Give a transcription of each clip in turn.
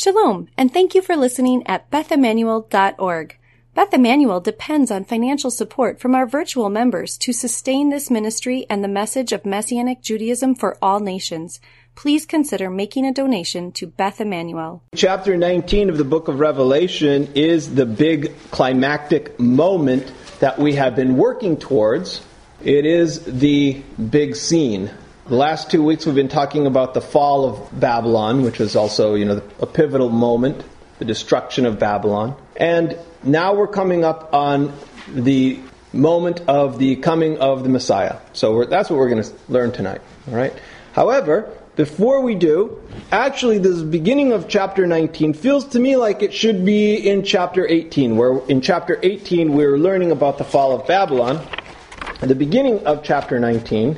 Shalom, and thank you for listening at BethEmmanuel.org. Beth Emmanuel depends on financial support from our virtual members to sustain this ministry and the message of Messianic Judaism for all nations. Please consider making a donation to Beth Emmanuel. Chapter 19 of the book of Revelation is the big climactic moment that we have been working towards. It is the big scene. The last 2 weeks we've been talking about the fall of Babylon, which is also, a pivotal moment, the destruction of Babylon. And now we're coming up on the moment of the coming of the Messiah. So that's what we're going to learn tonight. All right. However, before we do, actually this beginning of chapter 19 feels to me like it should be in chapter 18, where in chapter 18 we're learning about the fall of Babylon. At the beginning of chapter 19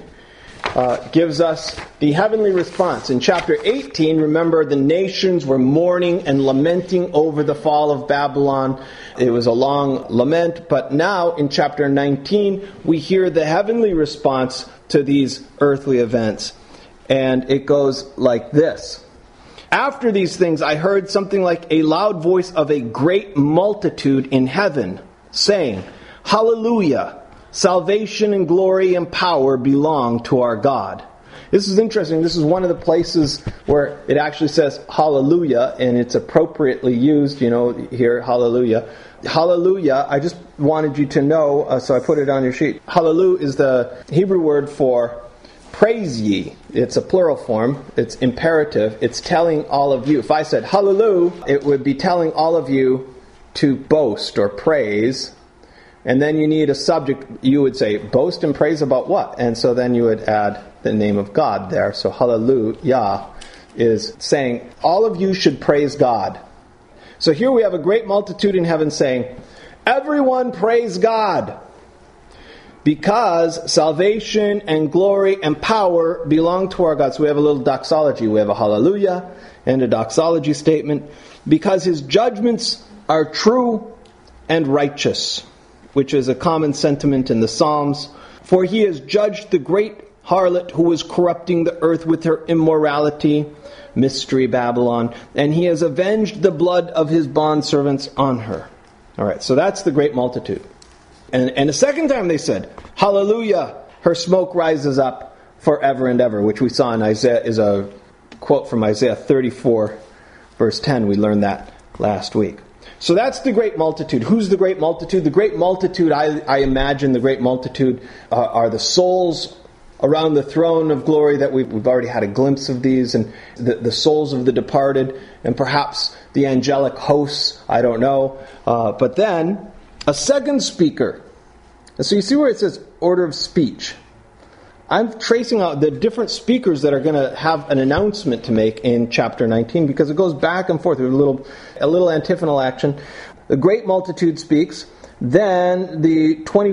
gives us the heavenly response. In chapter 18, remember, the nations were mourning and lamenting over the fall of Babylon. It was a long lament, but now in chapter 19, we hear the heavenly response to these earthly events. And it goes like this. After these things, I heard something like a loud voice of a great multitude in heaven, saying, Hallelujah! Salvation and glory and power belong to our God. This is interesting. This is one of the places where it actually says hallelujah, and it's appropriately used, here, hallelujah. Hallelujah, I just wanted you to know, so I put it on your sheet. Hallelujah is the Hebrew word for praise ye. It's a plural form. It's imperative. It's telling all of you. If I said hallelujah, it would be telling all of you to boast or praise. And then you need a subject. You would say, boast and praise about what? And so then you would add the name of God there. So hallelujah is saying, all of you should praise God. So here we have a great multitude in heaven saying, everyone praise God, because salvation and glory and power belong to our God. So we have a little doxology. We have a hallelujah and a doxology statement, because his judgments are true and righteous, which is a common sentiment in the Psalms. For he has judged the great harlot who was corrupting the earth with her immorality, mystery Babylon, and he has avenged the blood of his bondservants on her. All right, so that's the great multitude. And a second time they said, Hallelujah, her smoke rises up forever and ever, which we saw in Isaiah, is a quote from Isaiah 34, verse 10. We learned that last week. So that's the great multitude. Who's the great multitude? The great multitude, I imagine the great multitude are the souls around the throne of glory that we've already had a glimpse of these, and the souls of the departed, and perhaps the angelic hosts, I don't know. But then, a second speaker. So you see where it says order of speech. I'm tracing out the different speakers that are going to have an announcement to make in chapter 19, because it goes back and forth. There's a little antiphonal action. The great multitude speaks. Then the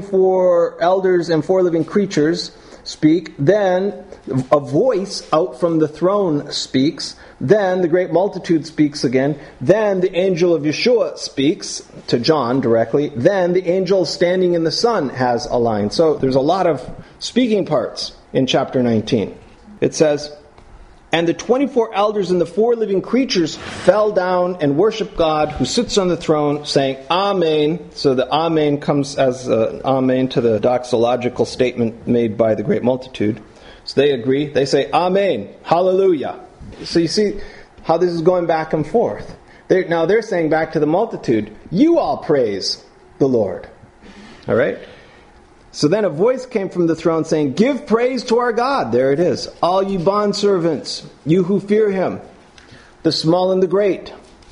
24 elders and 4 living creatures speak. Then a voice out from the throne speaks. Then the great multitude speaks again. Then the angel of Yeshua speaks to John directly. Then the angel standing in the sun has a line. So there's a lot of speaking parts in chapter 19. It says, and the 24 elders and the 4 living creatures fell down and worshiped God who sits on the throne, saying, Amen. So the Amen comes as Amen to the doxological statement made by the great multitude. So they agree. They say, Amen. Hallelujah. So you see how this is going back and forth. Now they're saying back to the multitude, you all praise the Lord. All right? So then a voice came from the throne saying, give praise to our God. There it is. All you bondservants, you who fear him, the small and the great.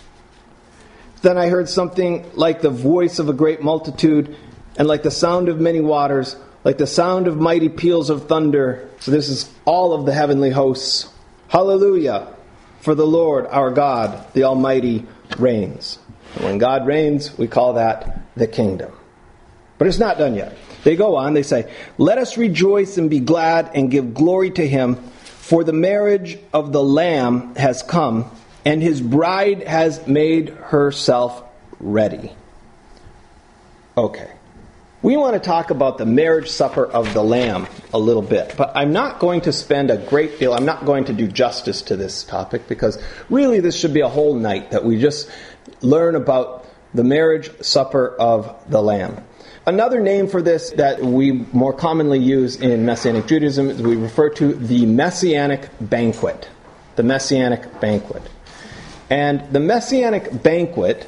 Then I heard something like the voice of a great multitude, and like the sound of many waters, like the sound of mighty peals of thunder. So this is all of the heavenly hosts. Hallelujah, for the Lord our God, the Almighty, reigns. And when God reigns, we call that the kingdom. But it's not done yet. They go on, they say, let us rejoice and be glad and give glory to him, for the marriage of the Lamb has come, and his bride has made herself ready. Okay. We want to talk about the marriage supper of the Lamb a little bit, but I'm not going to spend a great deal, I'm not going to do justice to this topic, because really this should be a whole night that we just learn about the marriage supper of the Lamb. Another name for this that we more commonly use in Messianic Judaism is we refer to the Messianic banquet. The Messianic banquet. And the Messianic banquet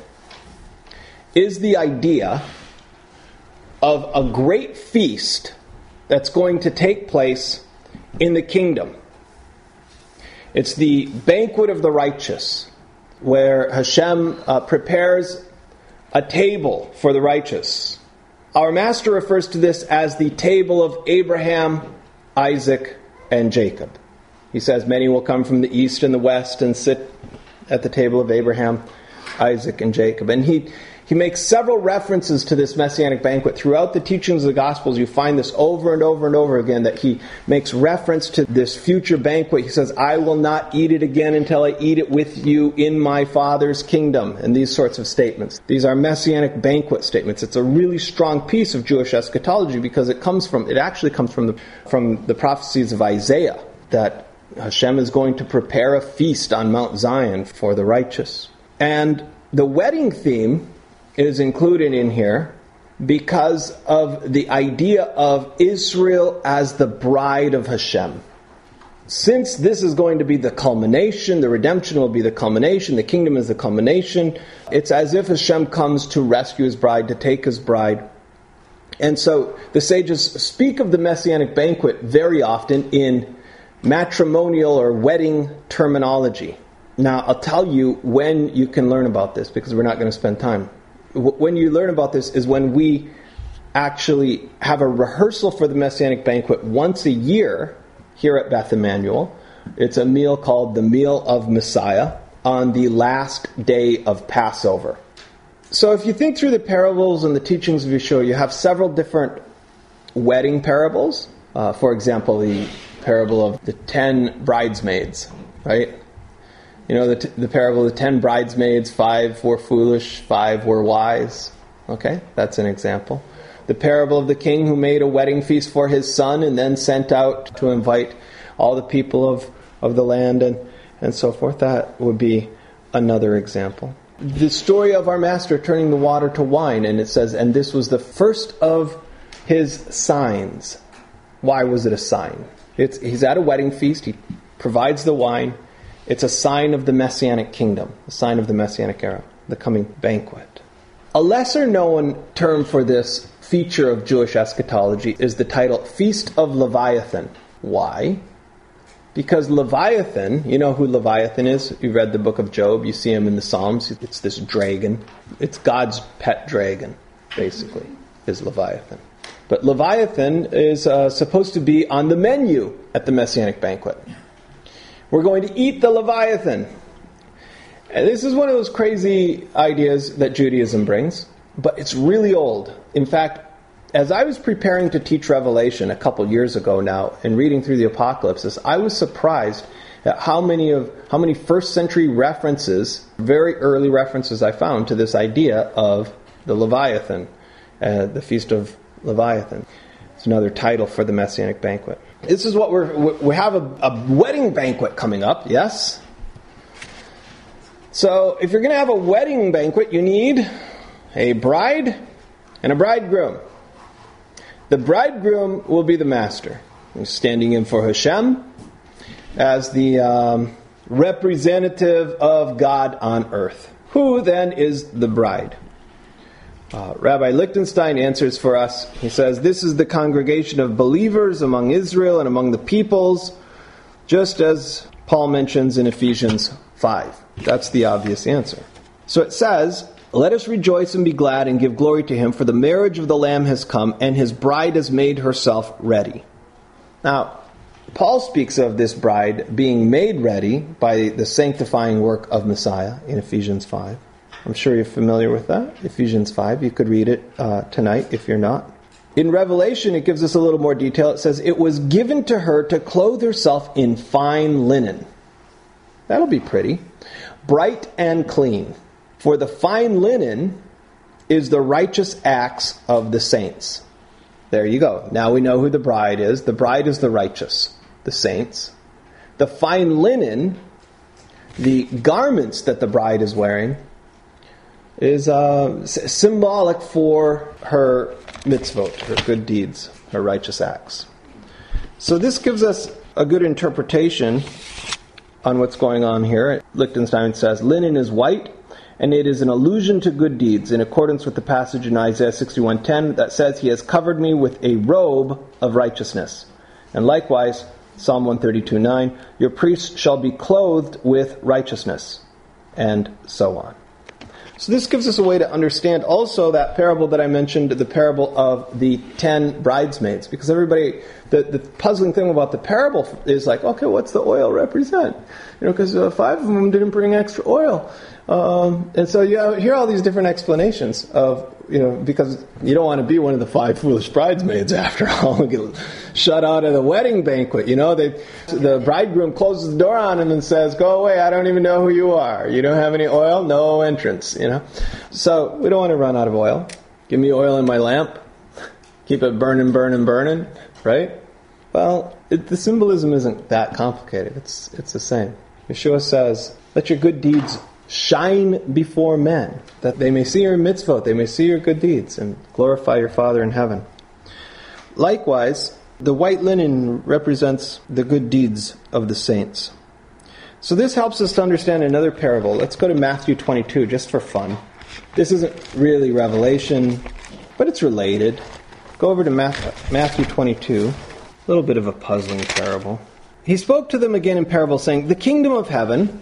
is the idea of a great feast that's going to take place in the kingdom. It's the banquet of the righteous, where Hashem prepares a table for the righteous. Our master refers to this as the table of Abraham, Isaac, and Jacob. He says many will come from the east and the west and sit at the table of Abraham, Isaac, and Jacob. And he makes several references to this Messianic banquet. Throughout the teachings of the Gospels, you find this over and over and over again, that he makes reference to this future banquet. He says, I will not eat it again until I eat it with you in my Father's kingdom. And these sorts of statements. These are Messianic banquet statements. It's a really strong piece of Jewish eschatology because it actually comes from the prophecies of Isaiah, that Hashem is going to prepare a feast on Mount Zion for the righteous. And the wedding theme is included in here because of the idea of Israel as the bride of Hashem. Since this is going to be the culmination, the redemption will be the culmination, the kingdom is the culmination, it's as if Hashem comes to rescue his bride, to take his bride. And so the sages speak of the Messianic banquet very often in matrimonial or wedding terminology. Now, I'll tell you when you can learn about this, because we're not going to spend time. When you learn about this is when we actually have a rehearsal for the Messianic banquet once a year here at Beth Emmanuel. It's a meal called the Meal of Messiah on the last day of Passover. So if you think through the parables and the teachings of Yeshua, you have several different wedding parables. For example, the parable of the 10 bridesmaids, right? You know, the parable of the 10 bridesmaids, 5 were foolish, 5 were wise. Okay, that's an example. The parable of the king who made a wedding feast for his son and then sent out to invite all the people of the land and so forth. That would be another example. The story of our master turning the water to wine, and it says, and this was the first of his signs. Why was it a sign? He's at a wedding feast, he provides the wine. It's a sign of the Messianic kingdom, a sign of the Messianic era, the coming banquet. A lesser known term for this feature of Jewish eschatology is the title Feast of Leviathan. Why? Because Leviathan, you know who Leviathan is? You read the book of Job, you see him in the Psalms. It's this dragon. It's God's pet dragon, basically, is Leviathan. But Leviathan is supposed to be on the menu at the Messianic banquet. We're going to eat the Leviathan. And this is one of those crazy ideas that Judaism brings, but it's really old. In fact, as I was preparing to teach Revelation a couple years ago now and reading through the Apocalypse, I was surprised at how many first century references, very early references I found to this idea of the Leviathan, the Feast of Leviathan. It's another title for the Messianic banquet. This is what we have a wedding banquet coming up, yes? So if you're going to have a wedding banquet, you need a bride and a bridegroom. The bridegroom will be the master. He's standing in for Hashem as the representative of God on earth. Who then is the bride? Rabbi Lichtenstein answers for us. He says, this is the congregation of believers among Israel and among the peoples, just as Paul mentions in Ephesians 5. That's the obvious answer. So it says, let us rejoice and be glad and give glory to him, for the marriage of the Lamb has come, and his bride has made herself ready. Now, Paul speaks of this bride being made ready by the sanctifying work of Messiah in Ephesians 5. I'm sure you're familiar with that. Ephesians 5. You could read it tonight if you're not. In Revelation, it gives us a little more detail. It says, it was given to her to clothe herself in fine linen. That'll be pretty. Bright and clean. For the fine linen is the righteous acts of the saints. There you go. Now we know who the bride is. The bride is the righteous, the saints. The fine linen, the garments that the bride is wearing, is symbolic for her mitzvot, her good deeds, her righteous acts. So this gives us a good interpretation on what's going on here. Lichtenstein says, linen is white, and it is an allusion to good deeds, in accordance with the passage in Isaiah 61:10 that says, he has covered me with a robe of righteousness. And likewise, Psalm 132:9, your priests shall be clothed with righteousness, and so on. So this gives us a way to understand also that parable that I mentioned, the parable of the 10 bridesmaids. Because everybody, the puzzling thing about the parable is like, okay, what's the oil represent? Because 5 of them didn't bring extra oil. And so you hear all these different explanations of, because you don't want to be one of the 5 foolish bridesmaids after all, and get shut out of the wedding banquet. The bridegroom closes the door on him and says, go away, I don't even know who you are. You don't have any oil? No entrance, So we don't want to run out of oil. Give me oil in my lamp. Keep it burning, right? Well, the symbolism isn't that complicated. It's the same. Yeshua says, let your good deeds shine before men, that they may see your mitzvot, they may see your good deeds, and glorify your Father in heaven. Likewise, the white linen represents the good deeds of the saints. So this helps us to understand another parable. Let's go to Matthew 22, just for fun. This isn't really Revelation, but it's related. Go over to Matthew 22, a little bit of a puzzling parable. He spoke to them again in parable, saying, the kingdom of heaven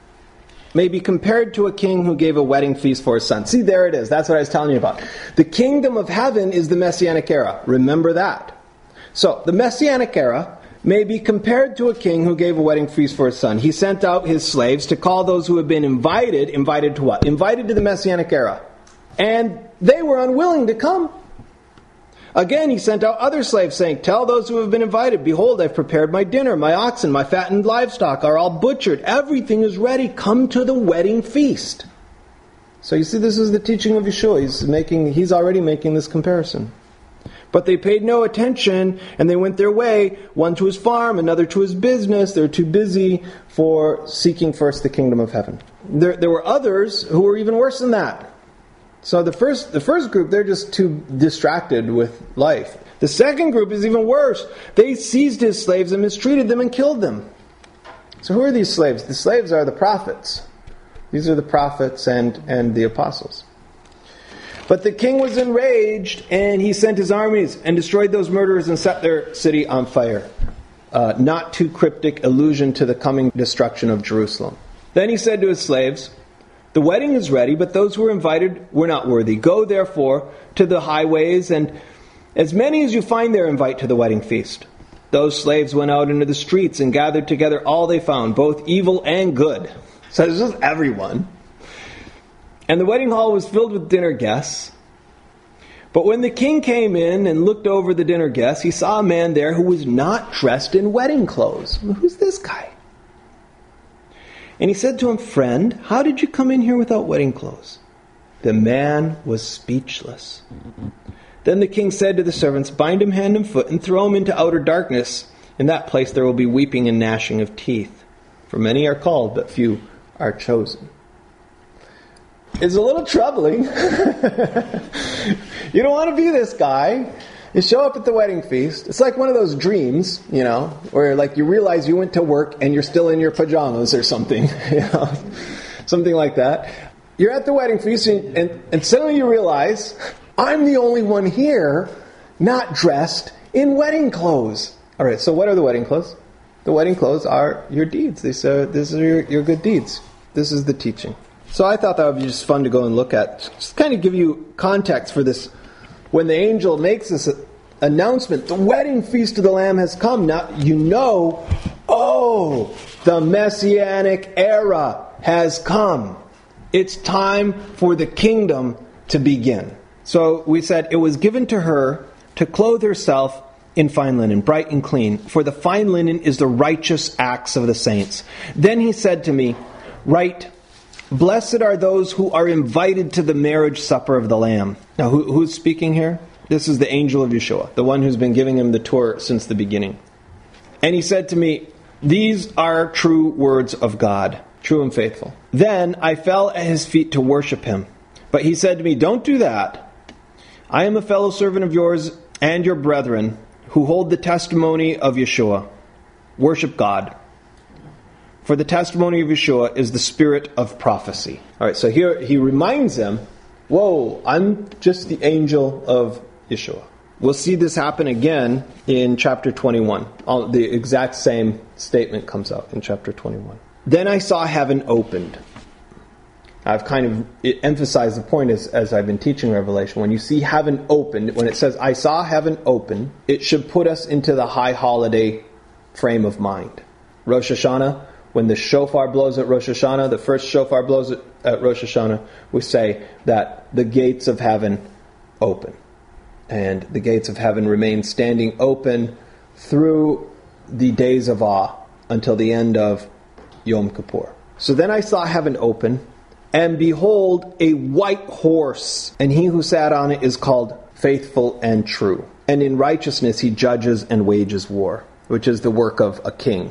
may be compared to a king who gave a wedding feast for his son. See, there it is. That's what I was telling you about. The kingdom of heaven is the Messianic era. Remember that. So, the Messianic era may be compared to a king who gave a wedding feast for his son. He sent out his slaves to call those who had been invited to what? Invited to the Messianic era. And they were unwilling to come. Again, he sent out other slaves, saying, tell those who have been invited, behold, I've prepared my dinner. My oxen, my fattened livestock are all butchered. Everything is ready. Come to the wedding feast. So you see, this is the teaching of Yeshua. He's already making this comparison. But they paid no attention, and they went their way, one to his farm, another to his business. They're too busy for seeking first the kingdom of heaven. There were others who were even worse than that. So the first group, they're just too distracted with life. The second group is even worse. They seized his slaves and mistreated them and killed them. So who are these slaves? The slaves are the prophets. These are the prophets and the apostles. But the king was enraged, and he sent his armies and destroyed those murderers and set their city on fire. Not too cryptic allusion to the coming destruction of Jerusalem. Then he said to his slaves, the wedding is ready, but those who were invited were not worthy. Go, therefore, to the highways, and as many as you find there invite to the wedding feast. Those slaves went out into the streets and gathered together all they found, both evil and good. So this is everyone. And the wedding hall was filled with dinner guests. But when the king came in and looked over the dinner guests, he saw a man there who was not dressed in wedding clothes. Who's this guy? And he said to him, friend, how did you come in here without wedding clothes? The man was speechless. Then the king said to the servants, bind him hand and foot and throw him into outer darkness. In that place there will be weeping and gnashing of teeth. For many are called, but few are chosen. It's a little troubling. You don't want to be this guy. You show up at the wedding feast. It's like one of those dreams, where like you realize you went to work and you're still in your pajamas or something. Something like that. You're at the wedding feast and suddenly you realize, I'm the only one here not dressed in wedding clothes. All right, so what are the wedding clothes? The wedding clothes are your deeds. These are your good deeds. This is the teaching. So I thought that would be just fun to go and look at. Just kind of give you context for this. When the angel makes this announcement, the wedding feast of the Lamb has come. Now the Messianic era has come. It's time for the kingdom to begin. So we said it was given to her to clothe herself in fine linen, bright and clean. For the fine linen is the righteous acts of the saints. Then he said to me, write, blessed are those who are invited to the marriage supper of the Lamb. Now, who's speaking here? This is the angel of Yeshua, the one who's been giving him the Torah since the beginning. And he said to me, these are true words of God, true and faithful. Then I fell at his feet to worship him. But he said to me, don't do that. I am a fellow servant of yours and your brethren who hold the testimony of Yeshua. Worship God. For the testimony of Yeshua is the spirit of prophecy. All right, so here he reminds them, whoa, I'm just the angel of Yeshua. We'll see this happen again in chapter 21. The exact same statement comes out in chapter 21. Then I saw heaven opened. I've kind of emphasized the point as I've been teaching Revelation. When you see heaven opened, when it says, I saw heaven open, it should put us into the high holiday frame of mind. Rosh Hashanah, when the shofar blows at Rosh Hashanah, the first shofar blows at Rosh Hashanah, we say that the gates of heaven open. And the gates of heaven remain standing open through the days of awe until the end of Yom Kippur. So then I saw heaven open, and behold, a white horse, and he who sat on it is called Faithful and True. And in righteousness he judges and wages war, which is the work of a king.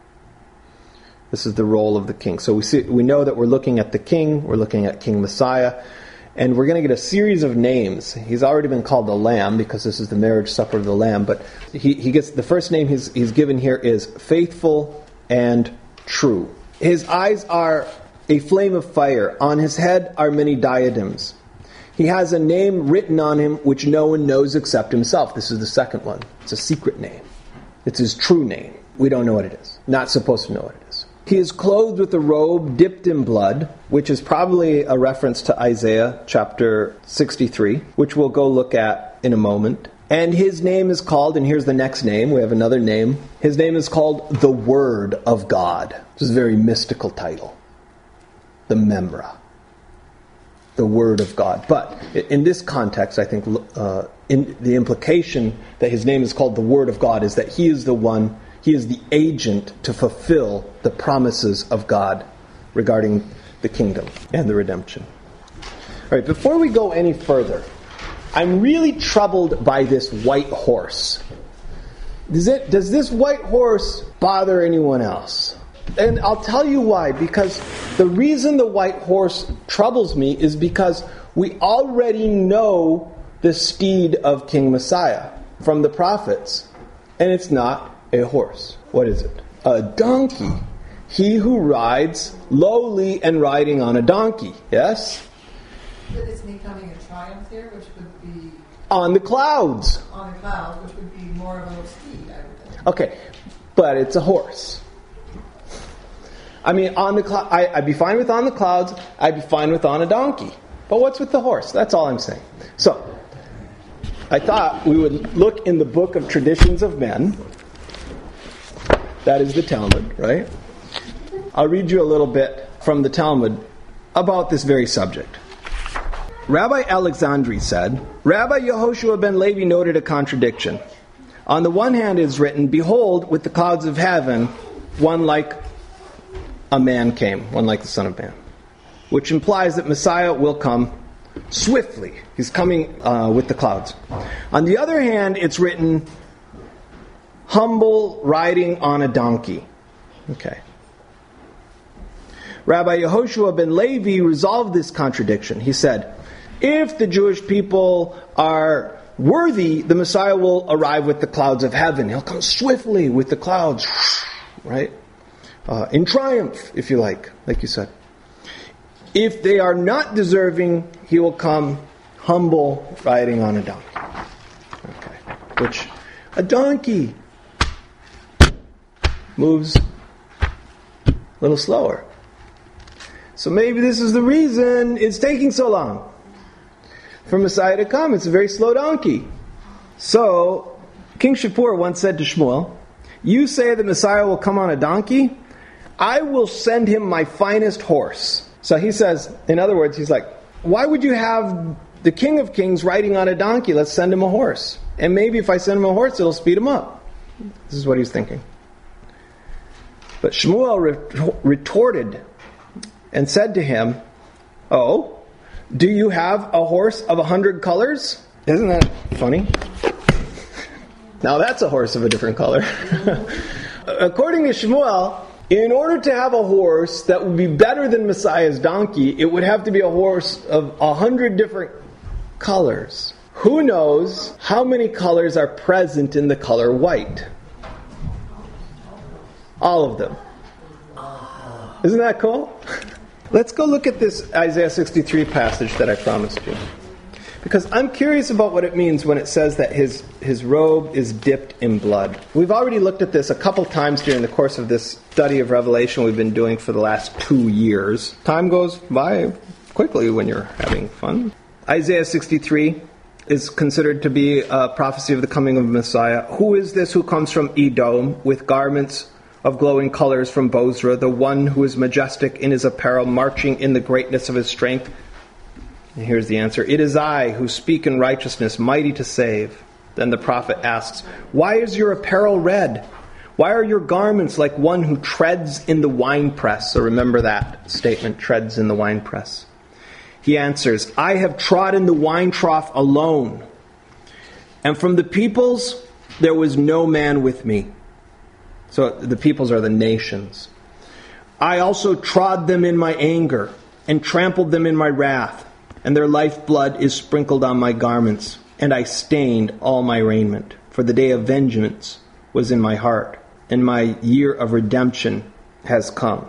This is the role of the king. So we know that we're looking at the king, we're looking at King Messiah, and we're going to get a series of names. He's already been called the Lamb because this is the marriage supper of the Lamb, but he gets the first name he's given here is Faithful and True. His eyes are a flame of fire. On his head are many diadems. He has a name written on him which no one knows except himself. This is the second one. It's a secret name. It's his true name. We don't know what it is. Not supposed to know what it is. He is clothed with a robe dipped in blood, which is probably a reference to Isaiah chapter 63, which we'll go look at in a moment. And his name is called, and here's the next name, we have another name. His name is called the Word of God. This is a very mystical title. The Memra. The Word of God. But in this context, I think in the implication that his name is called the Word of God is that he is the one, he is the agent to fulfill the promises of God regarding the kingdom and the redemption. All right, before we go any further, I'm really troubled by this white horse. Does this white horse bother anyone else? And I'll tell you why. Because the reason the white horse troubles me is because we already know the steed of King Messiah from the prophets. And it's not a horse. What is it? A donkey. He who rides lowly and riding on a donkey. Yes? But isn't he coming in triumph here, which would be... On the clouds. On the clouds, which would be more of a steed, I would think. Okay, but it's a horse. I mean, on the I'd be fine with on the clouds. I'd be fine with on a donkey. But what's with the horse? That's all I'm saying. So, I thought we would look in the book of Traditions of Men. That is the Talmud, right? I'll read you a little bit from the Talmud about this very subject. Rabbi Alexandri said, Rabbi Yehoshua ben Levi noted a contradiction. On the one hand it is written, Behold, with the clouds of heaven, one like a man came, one like the Son of Man. Which implies that Messiah will come swiftly. He's coming with the clouds. On the other hand, it's written, humble riding on a donkey. Okay. Rabbi Yehoshua ben Levi resolved this contradiction. He said, if the Jewish people are worthy, the Messiah will arrive with the clouds of heaven. He'll come swiftly with the clouds, right? In triumph, if you like you said. If they are not deserving, he will come humble, riding on a donkey. Okay. Which, a donkey moves a little slower. So maybe this is the reason it's taking so long for Messiah to come. It's a very slow donkey. So, King Shapur once said to Shmuel, you say the Messiah will come on a donkey? I will send him my finest horse. So he says, in other words, he's like, why would you have the King of Kings riding on a donkey? Let's send him a horse. And maybe if I send him a horse, it'll speed him up. This is what he's thinking. But Shmuel retorted and said to him, oh, do you have a horse of 100 colors? Isn't that funny? Now that's a horse of a different color. According to Shmuel, in order to have a horse that would be better than Messiah's donkey, it would have to be a horse of 100 different colors. Who knows how many colors are present in the color white? All of them. Isn't that cool? Let's go look at this Isaiah 63 passage that I promised you. Because I'm curious about what it means when it says that his robe is dipped in blood. We've already looked at this a couple times during the course of this study of Revelation we've been doing for the last 2 years. Time goes by quickly when you're having fun. Isaiah 63 is considered to be a prophecy of the coming of Messiah. Who is this who comes from Edom with garments of glowing colors from Bozrah, the one who is majestic in his apparel, marching in the greatness of his strength? And here's the answer. It is I who speak in righteousness, mighty to save. Then the prophet asks, why is your apparel red? Why are your garments like one who treads in the winepress? So remember that statement, treads in the winepress. He answers, I have trodden the wine trough alone, and from the peoples there was no man with me. So the peoples are the nations. I also trod them in my anger and trampled them in my wrath. And their lifeblood is sprinkled on my garments, and I stained all my raiment. For the day of vengeance was in my heart, and my year of redemption has come.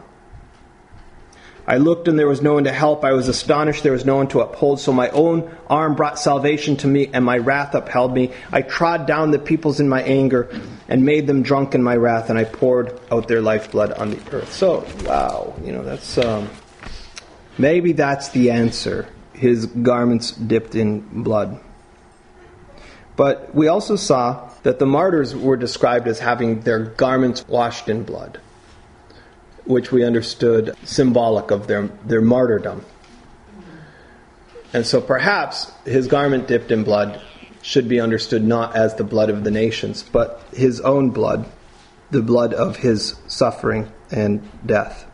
I looked, and there was no one to help. I was astonished, there was no one to uphold. So my own arm brought salvation to me, and my wrath upheld me. I trod down the peoples in my anger, and made them drunk in my wrath, and I poured out their lifeblood on the earth. So, wow, that's maybe that's the answer. His garments dipped in blood. But we also saw that the martyrs were described as having their garments washed in blood, which we understood symbolic of their martyrdom. And so perhaps his garment dipped in blood should be understood not as the blood of the nations, but his own blood, the blood of his suffering and death.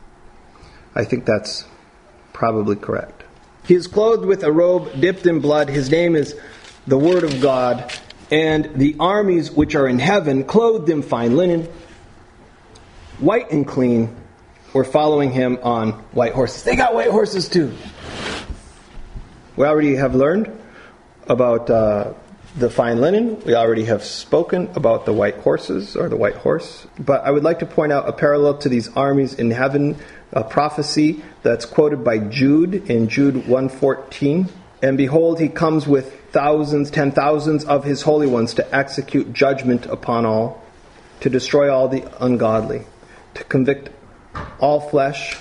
I think that's probably correct. He is clothed with a robe dipped in blood. His name is the Word of God. And the armies which are in heaven clothed in fine linen, white and clean, were following him on white horses. They got white horses too. We already have learned about the fine linen. We already have spoken about the white horses, or the white horse. But I would like to point out a parallel to these armies in heaven, a prophecy that's quoted by Jude in Jude 1:14. And behold, he comes with thousands, 10,000s of his holy ones to execute judgment upon all, to destroy all the ungodly, to convict all flesh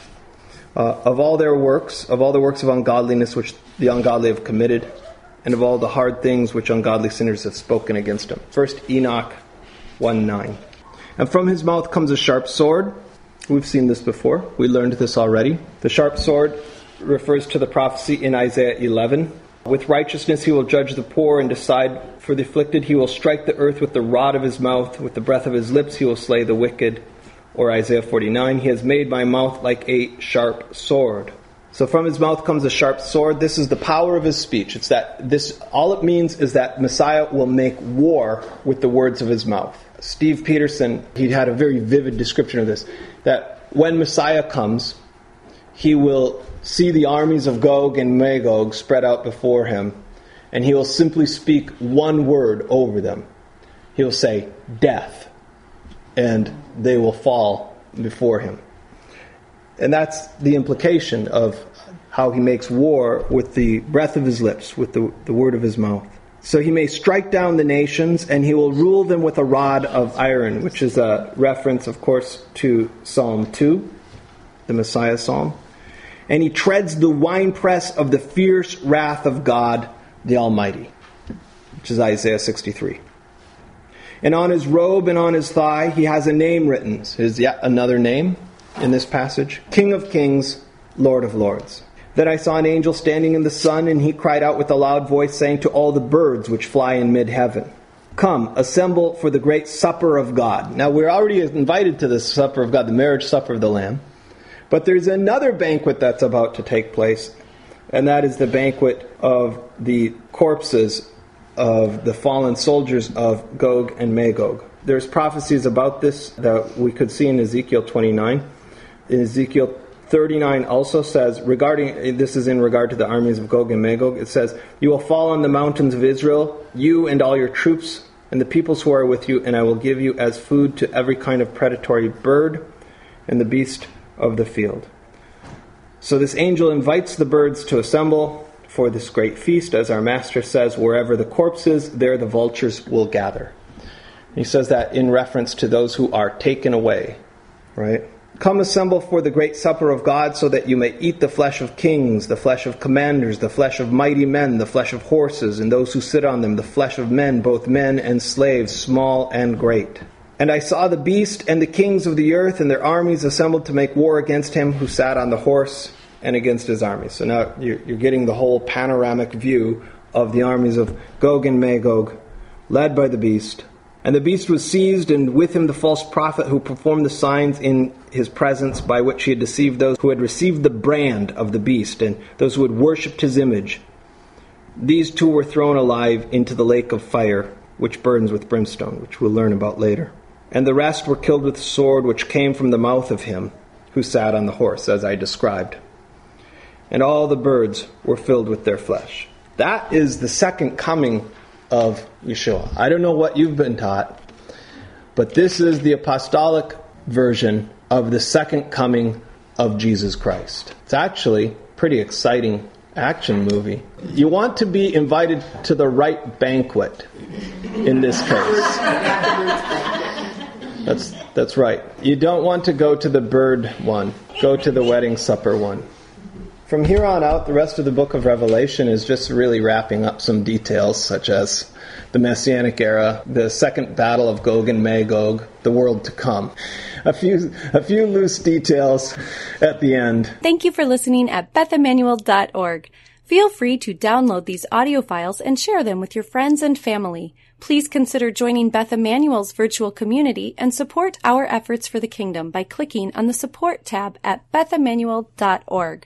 of all their works, of all the works of ungodliness which the ungodly have committed, and of all the hard things which ungodly sinners have spoken against him. 1 Enoch 1:9. And from his mouth comes a sharp sword. We've seen this before. We learned this already. The sharp sword refers to the prophecy in Isaiah 11. With righteousness he will judge the poor and decide for the afflicted. He will strike the earth with the rod of his mouth. With the breath of his lips he will slay the wicked. Or Isaiah 49, he has made my mouth like a sharp sword. So from his mouth comes a sharp sword. This is the power of his speech. It's that this, all it means is that Messiah will make war with the words of his mouth. Steve Peterson, he had a very vivid description of this, that when Messiah comes, he will see the armies of Gog and Magog spread out before him, and he will simply speak one word over them. He will say, death, and they will fall before him. And that's the implication of how he makes war with the breath of his lips, with the word of his mouth. So he may strike down the nations, and he will rule them with a rod of iron, which is a reference, of course, to Psalm 2, the Messiah Psalm. And he treads the winepress of the fierce wrath of God the Almighty, which is Isaiah 63. And on his robe and on his thigh he has a name written. There's yet another name in this passage. King of Kings, Lord of Lords. Then I saw an angel standing in the sun, and he cried out with a loud voice, saying to all the birds which fly in mid-heaven, come, assemble for the great supper of God. Now we're already invited to this supper of God, the marriage supper of the Lamb. But there's another banquet that's about to take place, and that is the banquet of the corpses of the fallen soldiers of Gog and Magog. There's prophecies about this that we could see in Ezekiel 29. In Ezekiel 39 also says, this is in regard to the armies of Gog and Magog, it says, "You will fall on the mountains of Israel, you and all your troops, and the peoples who are with you, and I will give you as food to every kind of predatory bird and the beast of the field." So this angel invites the birds to assemble for this great feast. As our master says, wherever the corpse is, there the vultures will gather. He says that in reference to those who are taken away, right? "Come assemble for the great supper of God, so that you may eat the flesh of kings, the flesh of commanders, the flesh of mighty men, the flesh of horses, and those who sit on them, the flesh of men, both men and slaves, small and great. And I saw the beast and the kings of the earth and their armies assembled to make war against him who sat on the horse and against his armies." So now you're getting the whole panoramic view of the armies of Gog and Magog, led by the beast. "And the beast was seized, and with him the false prophet who performed the signs in his presence, by which he had deceived those who had received the brand of the beast, and those who had worshipped his image. These two were thrown alive into the lake of fire, which burns with brimstone," which we'll learn about later. "And the rest were killed with the sword which came from the mouth of him who sat on the horse, as I described. And all the birds were filled with their flesh." That is the second coming of Yeshua. I don't know what you've been taught, but this is the apostolic version of the second coming of Jesus Christ. It's actually a pretty exciting action movie. You want to be invited to the right banquet in this case. That's right. You don't want to go to the bird one. Go to the wedding supper one. From here on out, the rest of the book of Revelation is just really wrapping up some details, such as the Messianic era, the second battle of Gog and Magog, the world to come. A few loose details at the end. Thank you for listening at BethEmmanuel.org. Feel free to download these audio files and share them with your friends and family. Please consider joining Beth Emmanuel's virtual community and support our efforts for the kingdom by clicking on the Support tab at BethEmmanuel.org.